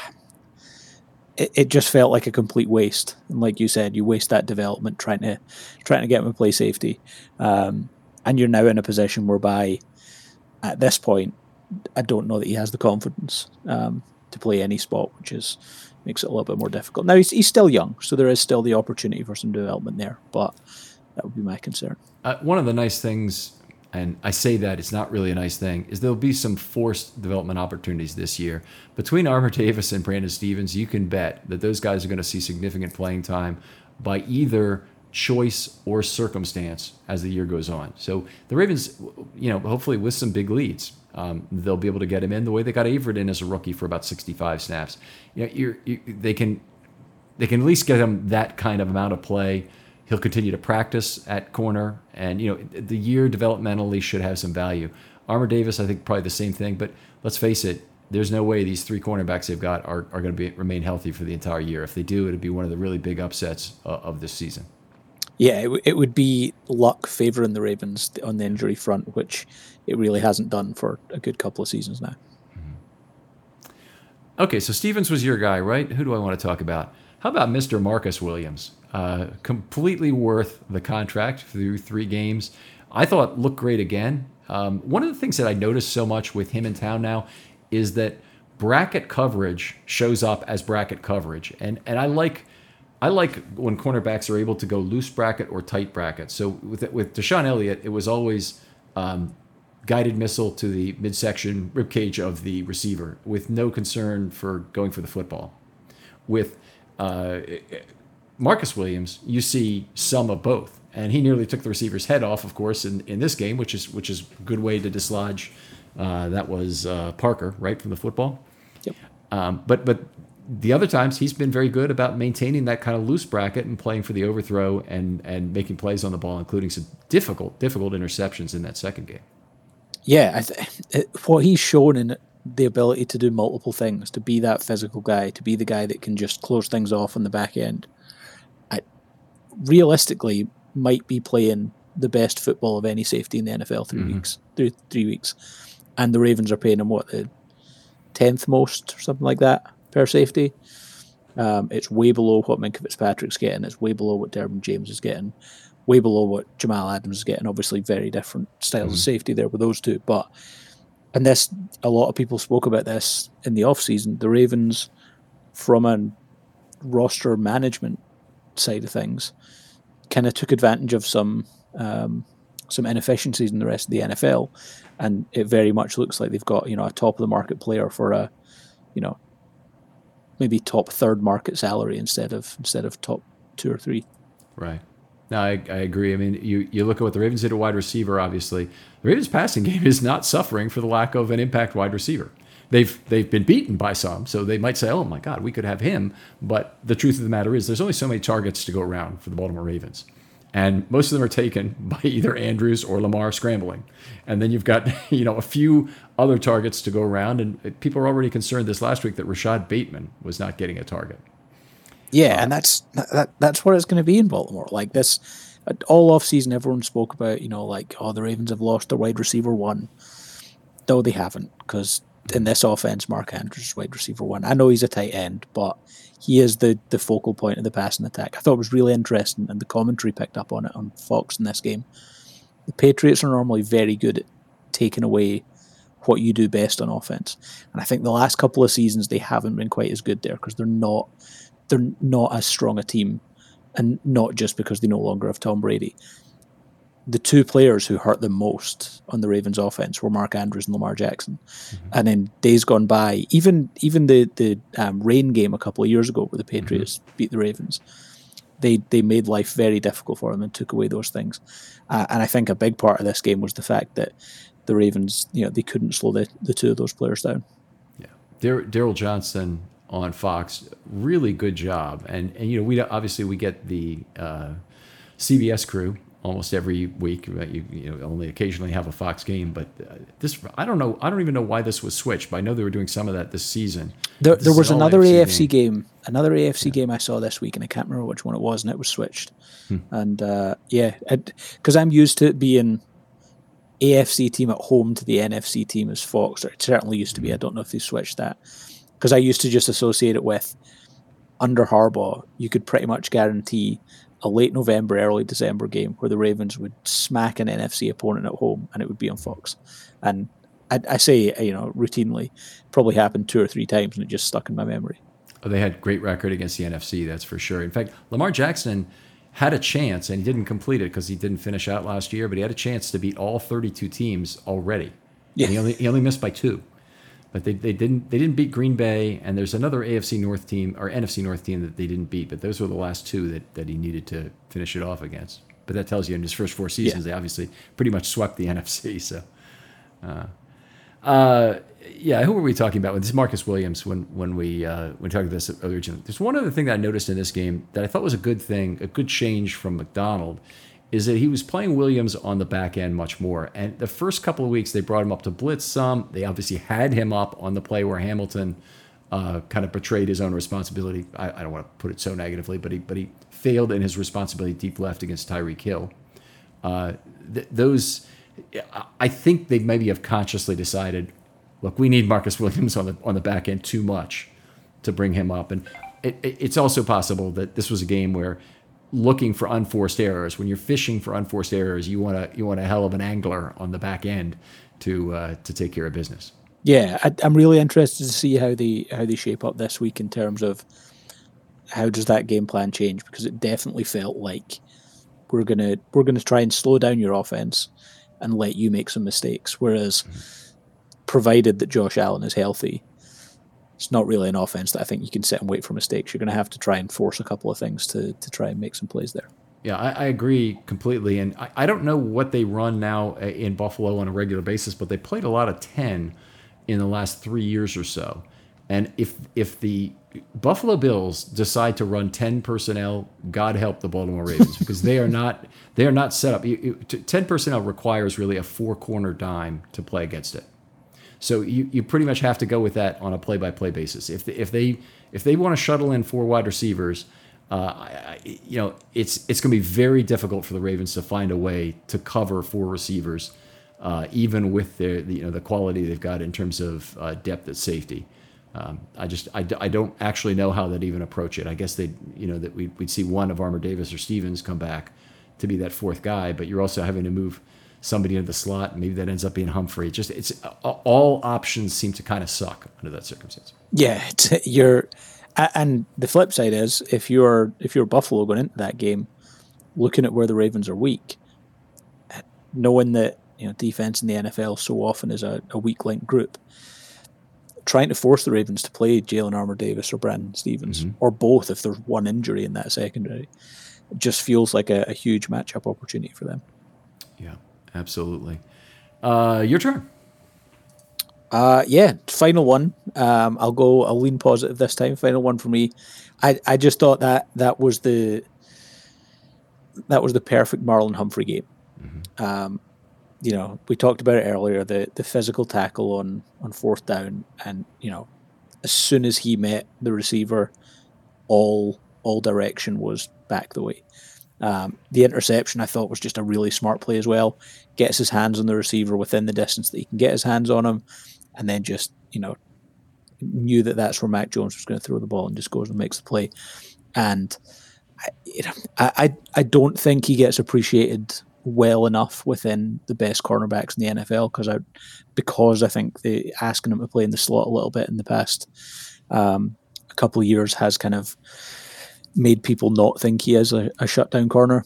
it, it just felt like a complete waste. And like you said, you waste that development trying to trying to get him to play safety. Um, and you're now in a position whereby, at this point, I don't know that he has the confidence um, to play any spot, which is makes it a little bit more difficult. Now, he's, he's still young, so there is still the opportunity for some development there, but that would be my concern. Uh, one of the nice things, and I say that it's not really a nice thing, is there'll be some forced development opportunities this year. Between Armour Davis and Brandon Stephens, you can bet that those guys are going to see significant playing time by either choice or circumstance as the year goes on. So the Ravens, you know, hopefully with some big leads, um, they'll be able to get him in the way they got Averett in as a rookie for about sixty-five snaps. You know, you're, you, they can they can at least get him that kind of amount of play. He'll continue to practice at corner, and you know the year developmentally should have some value. Armour Davis, I think, probably the same thing. But let's face it, there's no way these three cornerbacks they've got are, are going to be remain healthy for the entire year. If they do, it'd be one of the really big upsets uh, of this season. Yeah, it, w- it would be luck favouring the Ravens on the injury front, which it really hasn't done for a good couple of seasons now. Mm-hmm. Okay, so Stephens was your guy, right? Who do I want to talk about? How about Mister Marcus Williams? Uh, completely worth the contract through three games. I thought looked great again. Um, one of the things that I noticed so much with him in town now is that bracket coverage shows up as bracket coverage, and and I like I like when cornerbacks are able to go loose bracket or tight bracket. So with with Deshaun Elliott, it was always um, guided missile to the midsection ribcage of the receiver with no concern for going for the football. With uh, Marcus Williams, you see some of both, and he nearly took the receiver's head off, of course, in, in this game, which is which is a good way to dislodge. Uh, that was uh, Parker, right, from the football. Yep. Um, but but the other times he's been very good about maintaining that kind of loose bracket and playing for the overthrow and and making plays on the ball, including some difficult difficult interceptions in that second game. Yeah, I th- what he's shown in the ability to do multiple things, to be that physical guy, to be the guy that can just close things off on the back end. I realistically might be playing the best football of any safety in the N F L three mm-hmm. weeks, three, three weeks, and the Ravens are paying him what, the tenth most or something like that per safety. Um, it's way below what Minkah Fitzpatrick's getting. It's way below what Derwin James is getting. Way below what Jamal Adams is getting. Obviously, very different styles mm-hmm. of safety there with those two, but. And this, a lot of people spoke about this in the offseason. The Ravens, from a roster management side of things, kind of took advantage of some um, some inefficiencies in the rest of the N F L, and it very much looks like they've got, you know, a top of the market player for a, you know, maybe top third market salary instead of instead of top two or three. Right. No, I, I agree. I mean, you, you look at what the Ravens did at wide receiver, obviously. The Ravens passing game is not suffering for the lack of an impact wide receiver. they've they've been beaten by some, so they might say, "Oh my God, we could have him." But the truth of the matter is, there's only so many targets to go around for the Baltimore Ravens, and most of them are taken by either Andrews or Lamar scrambling, and then you've got you know a few other targets to go around, and people are already concerned this last week that Rashad Bateman was not getting a target. Yeah, uh, and that's that, that's what it's going to be in Baltimore. Like this, all off season, everyone spoke about, you know, like, oh, the Ravens have lost their wide receiver one. No, they haven't, because in this offense, Mark Andrews is wide receiver one. I know he's a tight end, but he is the the focal point of the passing attack. I thought it was really interesting, and the commentary picked up on it on Fox in this game. The Patriots are normally very good at taking away what you do best on offense, and I think the last couple of seasons they haven't been quite as good there because they're not they're not as strong a team, and not just because they no longer have Tom Brady. The two players who hurt them most on the Ravens offense were Mark Andrews and Lamar Jackson. Mm-hmm. And in days gone by, even even the, the um, rain game a couple of years ago where the Patriots mm-hmm. beat the Ravens, they they made life very difficult for them and took away those things. Uh, and I think a big part of this game was the fact that the Ravens, you know, they couldn't slow the, the two of those players down. Yeah. Daryl Johnston on Fox, really good job. And, and you know, we obviously we get the uh, C B S crew almost every week. You, you know, only occasionally have a Fox game, but uh, this I don't know. I don't even know why this was switched. But I know they were doing some of that this season. There, this there was another A F C game. game, another A F C yeah. game I saw this week, and I can't remember which one it was, and it was switched. Hmm. And uh, yeah, because I'm used to it being A F C team at home to the N F C team as Fox, or it certainly used to be. I don't know if they switched that, because I used to just associate it with under Harbaugh. You could pretty much guarantee a late November, early December game where the Ravens would smack an N F C opponent at home, and it would be on Fox. And I, I say, you know, routinely, probably happened two or three times, and it just stuck in my memory. Oh, they had great record against the N F C, that's for sure. In fact, Lamar Jackson had a chance, and he didn't complete it because he didn't finish out last year, but he had a chance to beat all thirty-two teams already. Yeah. And he only he only missed by two. But they, they didn't they didn't beat Green Bay, and there's another A F C North team or N F C North team that they didn't beat. But those were the last two that, that he needed to finish it off against. But that tells you in his first four seasons, yeah. they obviously pretty much swept the N F C. So, uh, uh, yeah, who were we talking about? This is Marcus Williams when when we uh, when we talked about this earlier. There's one other thing that I noticed in this game that I thought was a good thing, a good change from McDonald, is that he was playing Williams on the back end much more. And the first couple of weeks, they brought him up to blitz some. They obviously had him up on the play where Hamilton uh, kind of betrayed his own responsibility. I, I don't want to put it so negatively, but he but he failed in his responsibility deep left against Tyreek Hill. Uh, th- those, I think they maybe have consciously decided, look, we need Marcus Williams on the on the back end too much to bring him up. And it, it, it's also possible that this was a game where, looking for unforced errors, when you're fishing for unforced errors, you want to you want a hell of an angler on the back end to uh, to take care of business. Yeah, I, I'm really interested to see how they how they shape up this week in terms of how does that game plan change, because it definitely felt like we're gonna we're gonna try and slow down your offense and let you make some mistakes. Whereas, mm-hmm. provided that Josh Allen is healthy, it's not really an offense that I think you can sit and wait for mistakes. You're going to have to try and force a couple of things to to try and make some plays there. Yeah, I, I agree completely. And I, I don't know what they run now in Buffalo on a regular basis, but they played a lot of ten in the last three years or so. And if if the Buffalo Bills decide to run ten personnel, God help the Baltimore Ravens, because they are not they are not set up. You, you, ten personnel requires really a four corner dime to play against it. So you, you pretty much have to go with that on a play-by-play basis. If they, if they if they want to shuttle in four wide receivers, uh, I, you know it's it's going to be very difficult for the Ravens to find a way to cover four receivers, uh, even with their the, you know the quality they've got in terms of uh, depth at safety. Um, I just I, I don't actually know how they'd even approach it. I guess they you know that we'd, we'd see one of Armour Davis or Stevens come back to be that fourth guy, but you're also having to move somebody into the slot, and maybe that ends up being Humphrey. Just it's all options seem to kind of suck under that circumstance. Yeah, it's, you're, and the flip side is if you're if you're Buffalo going into that game, looking at where the Ravens are weak, knowing that you know defense in the N F L so often is a, a weak link group, trying to force the Ravens to play Jalen Armour Davis or Brandon Stevens mm-hmm. or both if there's one injury in that secondary, it just feels like a, a huge matchup opportunity for them. Yeah. Absolutely. Uh, your turn. Uh, yeah, final one. Um, I'll go. I'll lean positive this time. Final one for me. I, I just thought that that was the that was the perfect Marlon Humphrey game. Mm-hmm. Um, you know, we talked about it earlier. The the physical tackle on on fourth down, and you know, as soon as he met the receiver, all all direction was back the way. Um, the interception I thought was just a really smart play as well. Gets his hands on the receiver within the distance that he can get his hands on him, and then just, you know, knew that that's where Mac Jones was going to throw the ball and just goes and makes the play. And I, you know, I, I don't think he gets appreciated well enough within the best cornerbacks in the N F L because I because I think the asking him to play in the slot a little bit in the past um, a couple of years has kind of made people not think he is a, a shutdown corner.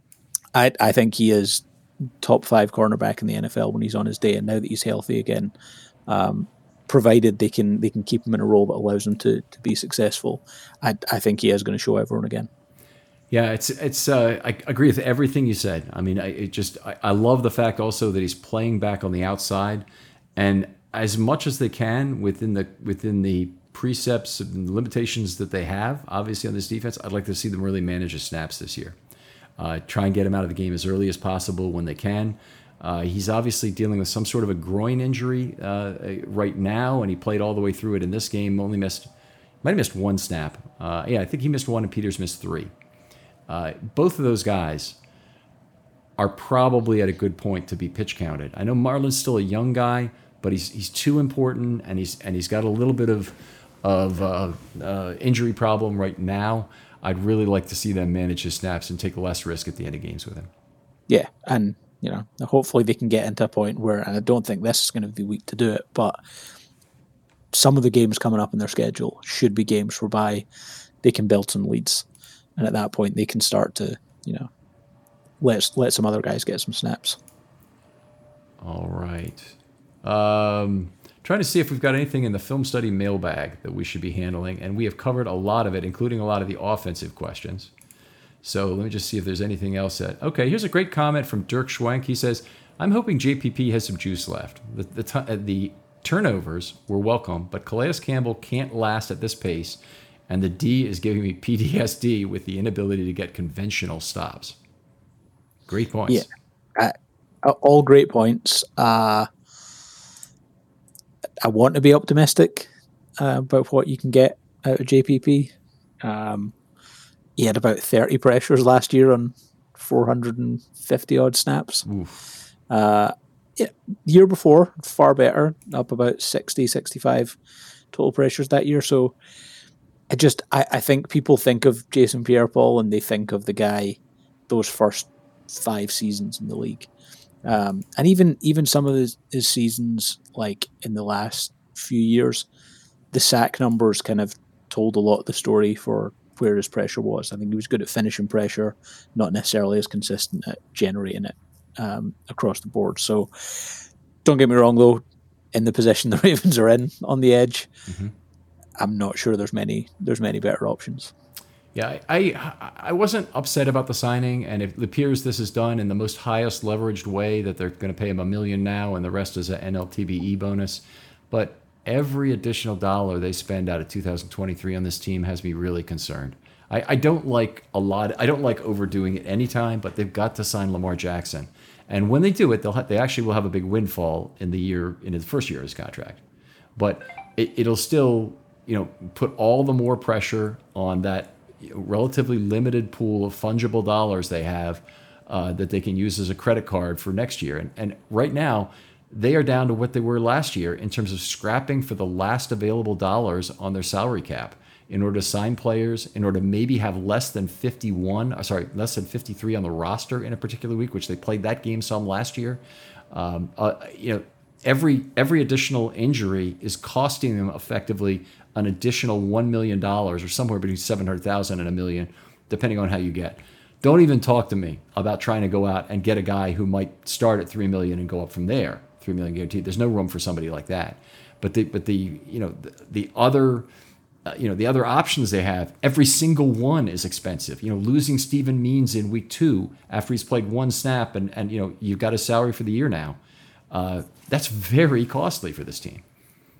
I I think he is top five cornerback in the N F L when he's on his day, and now that he's healthy again, um, provided they can they can keep him in a role that allows him to to be successful, I I think he is going to show everyone again. Yeah, it's it's. Uh, I agree with everything you said. I mean, I it just I, I love the fact also that he's playing back on the outside, and as much as they can within the within the precepts and limitations that they have, obviously on this defense, I'd like to see them really manage his snaps this year. Uh, try and get him out of the game as early as possible when they can. Uh, he's obviously dealing with some sort of a groin injury uh, right now, and he played all the way through it in this game. Only missed, might have missed one snap. Uh, yeah, I think he missed one, and Peters missed three. Uh, both of those guys are probably at a good point to be pitch counted. I know Marlon's still a young guy, but he's he's too important, and he's and he's got a little bit of of uh, uh, injury problem right now. I'd really like to see them manage his snaps and take less risk at the end of games with him. Yeah, and you know, hopefully they can get into a point where, and I don't think this is going to be the week to do it, but some of the games coming up in their schedule should be games whereby they can build some leads, and at that point they can start to, you know, let let some other guys get some snaps. All right. Um, trying to see if we've got anything in the film study mailbag that we should be handling, and we have covered a lot of it, including a lot of the offensive questions. So let me just see if there's anything else that... Okay, here's a great comment from Dirk Schwenk. He says, I'm hoping J P P has some juice left. The, the, t- the turnovers were welcome, but Calais Campbell can't last at this pace, and the D is giving me P T S D with the inability to get conventional stops. Great points. Yeah, uh, all great points. Uh, I want to be optimistic uh, about what you can get out of J P P. Um, he had about thirty pressures last year on four hundred fifty odd snaps. Uh, yeah, year before, far better, up about sixty, sixty-five total pressures that year. So I just, I, I think people think of Jason Pierre-Paul and they think of the guy those first five seasons in the league. Um, and even even some of his, his seasons, like in the last few years, the sack numbers kind of told a lot of the story for where his pressure was. I think he was good at finishing pressure, not necessarily as consistent at generating it um, across the board. So don't get me wrong, though, in the position the Ravens are in on the edge, mm-hmm. I'm not sure there's many there's many better options. Yeah, I I wasn't upset about the signing, and it appears this is done in the most highest leveraged way, that they're going to pay him a million now, and the rest is an N L T B E bonus. But every additional dollar they spend out of two thousand twenty-three on this team has me really concerned. I, I don't like a lot. I don't like overdoing it anytime, but they've got to sign Lamar Jackson, and when they do it, they'll ha- they actually will have a big windfall in the year in his first year of his contract. But it, it'll still, you know, put all the more pressure on that relatively limited pool of fungible dollars they have uh, that they can use as a credit card for next year. And, and right now, they are down to what they were last year in terms of scrapping for the last available dollars on their salary cap in order to sign players, in order to maybe have less than fifty-one, sorry, less than fifty-three on the roster in a particular week, which they played that game some last year. Um, uh, you know, every every additional injury is costing them effectively an additional one million dollars, or somewhere between seven hundred thousand dollars and a million, depending on how you get. Don't even talk to me about trying to go out and get a guy who might start at three million dollars and go up from there, three million dollars guaranteed. There's no room for somebody like that. But the, but the, you know, the, the other, uh, you know, the other options they have, every single one is expensive. You know, losing Stephen Means in week two after he's played one snap and, and you know, you've got a salary for the year now. Uh, that's very costly for this team.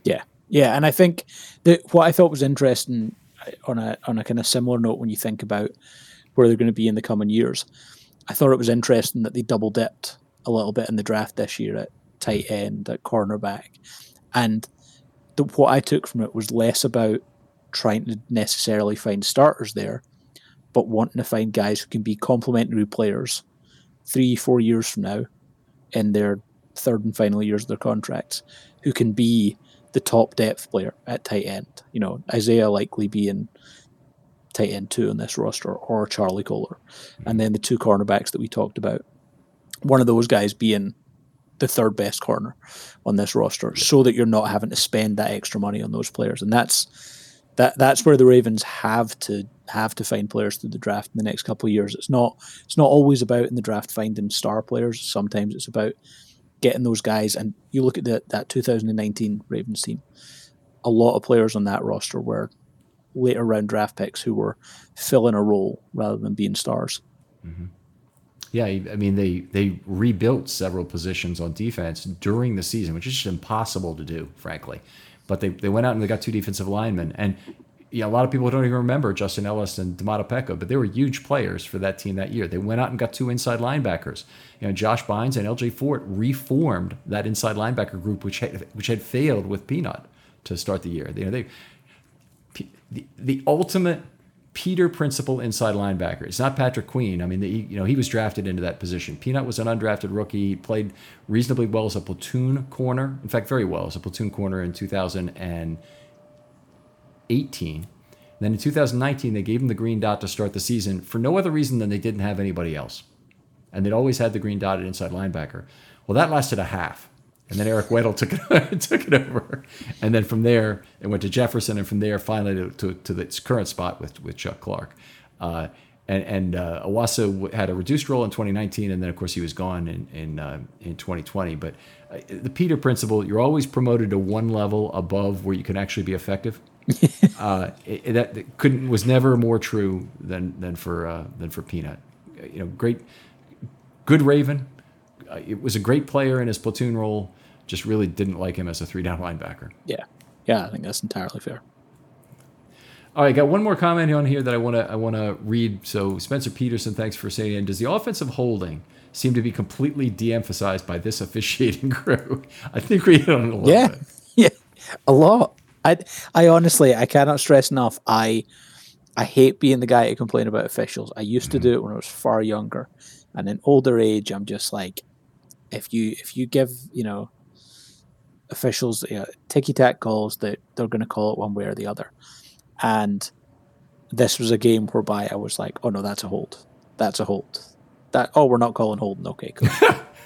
Yeah, yeah, and I think that what I thought was interesting on a on a kind of similar note when you think about where they're going to be in the coming years, I thought it was interesting that they double dipped a little bit in the draft this year at tight end, at cornerback, and the, what I took from it was less about trying to necessarily find starters there, but wanting to find guys who can be complementary players three, four years from now in their third and final years of their contracts, who can be the top depth player at tight end. You know, Isaiah likely being tight end two on this roster, or Charlie Kohler. And then the two cornerbacks that we talked about, one of those guys being the third best corner on this roster, so that you're not having to spend that extra money on those players. And that's that that's where the Ravens have to have to find players through the draft in the next couple of years. It's not it's not always about in the draft finding star players. Sometimes it's about getting those guys. And you look at the, that two thousand nineteen Ravens team, a lot of players on that roster were later round draft picks who were filling a role rather than being stars. Mm-hmm. Yeah, I mean, they, they rebuilt several positions on defense during the season, which is just impossible to do, frankly. But they, they went out and they got two defensive linemen. And you know, a lot of people don't even remember Justin Ellis and D'Amato Pecco, but they were huge players for that team that year. They went out and got two inside linebackers. You know, Josh Bynes and L J Fort reformed that inside linebacker group, which had, which had failed with Peanut to start the year. You know, they the, the ultimate Peter principle inside linebacker. It's not Patrick Queen. I mean, the, you know, he was drafted into that position. Peanut was an undrafted rookie. He played reasonably well as a platoon corner. In fact, very well as a platoon corner in two thousand eighteen. And then in two thousand nineteen, they gave him the green dot to start the season for no other reason than they didn't have anybody else. And they'd always had the green dot at inside linebacker. Well, that lasted a half. And then Eric Weddle took it took it over, and then from there it went to Jefferson, and from there finally to to, to its current spot with with Chuck Clark, uh, and and uh, Owasso had a reduced role in twenty nineteen, and then of course he was gone in in uh, in twenty twenty. But uh, the Peter principle: you're always promoted to one level above where you can actually be effective. uh, it, that, that couldn't was never more true than than for uh, than for Peanut. You know, great, good Raven. Uh, it was a great player in his platoon role. Just really didn't like him as a three-down linebacker. Yeah, yeah, I think that's entirely fair. All right, got one more comment on here that I want to I want to read. So Spencer Peterson, thanks for saying in. Does the offensive holding seem to be completely de-emphasized by this officiating crew? I think we hit on it a little yeah, bit. Yeah, a lot. I I honestly I cannot stress enough. I I hate being the guy to complain about officials. I used mm-hmm. to do it when I was far younger, and in older age, I'm just like, if you if you give you know. officials, you know, ticky-tack calls that they're going to call it one way or the other. And this was a game whereby I was like, oh no, that's a hold. That's a hold. That oh, we're not calling holding. Okay, cool.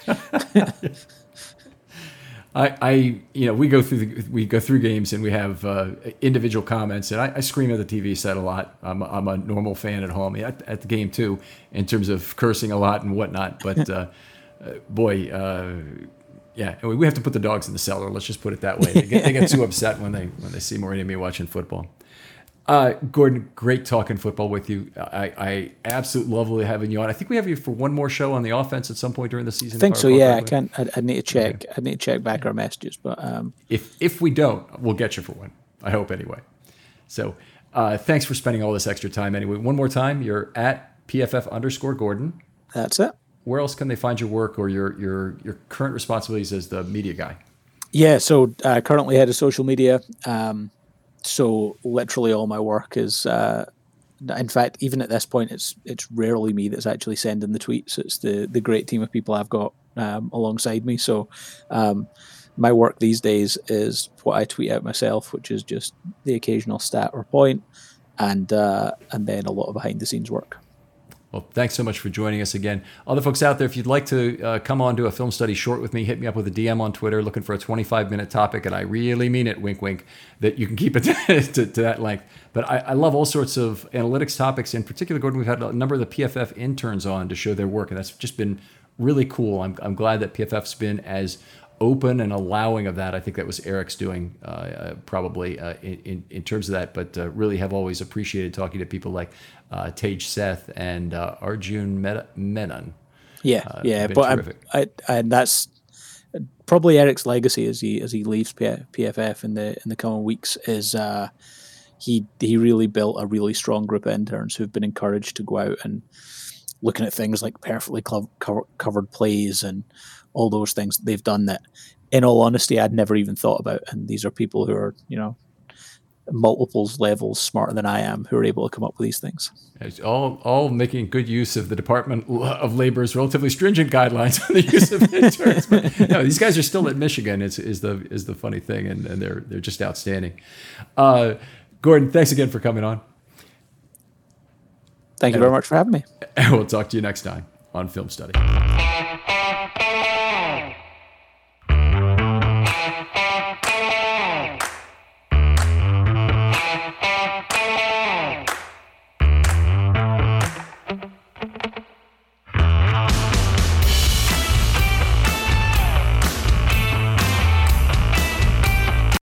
I, I, you know, we go through the, we go through games and we have uh, individual comments, and I, I scream at the T V set a lot. I'm, I'm a normal fan at home at, at the game too, in terms of cursing a lot and whatnot. But uh, uh, boy. Uh, Yeah, we have to put the dogs in the cellar. Let's just put it that way. They get, they get too upset when they when they see Maureen and me watching football. Uh, Gordon, great talking football with you. I, I absolutely lovely having you on. I think we have you for one more show on the offense at some point during the season. I think so. Yeah, I can. I, I need to check. Okay. I need to check back our messages. But um, if if we don't, we'll get you for one. I hope anyway. So uh, thanks for spending all this extra time. Anyway, one more time, you're at P F F underscore Gordon. That's it. Where else can they find your work or your your your current responsibilities as the media guy? Yeah, so uh, currently head of social media. Um, so literally all my work is, uh, in fact, even at this point, it's it's rarely me that's actually sending the tweets. It's the the great team of people I've got um, alongside me. So um, my work these days is what I tweet out myself, which is just the occasional stat or point, and uh, and then a lot of behind the scenes work. Well, thanks so much for joining us again. Other folks out there, if you'd like to uh, come on to a film study short with me, hit me up with a D M on Twitter looking for a twenty-five minute topic, and I really mean it, wink, wink, that you can keep it to, to, to that length. But I, I love all sorts of analytics topics. In particular, Gordon, we've had a number of the P F F interns on to show their work, and that's just been really cool. I'm, I'm glad that P F F's been as open and allowing of that. I think that was Eric's doing uh, uh, probably uh, in, in terms of that, but uh, really have always appreciated talking to people like uh, Tage Seth and uh, Arjun Menon. Yeah, uh, yeah, but I, I, and that's probably Eric's legacy as he as he leaves P F F in the in the coming weeks is uh, he he really built a really strong group of interns who've been encouraged to go out and looking at things like perfectly co- co- covered plays and all those things they've done that, in all honesty, I'd never even thought about. And these are people who are, you know, multiples levels smarter than I am, who are able to come up with these things. It's all all making good use of the Department of Labor's relatively stringent guidelines on the use of interns. But no, these guys are still at Michigan. Is is the is the funny thing, and, and they're they're just outstanding. Uh, Gordon, thanks again for coming on. Thank you very much for having me. And we'll talk to you next time on Film Study.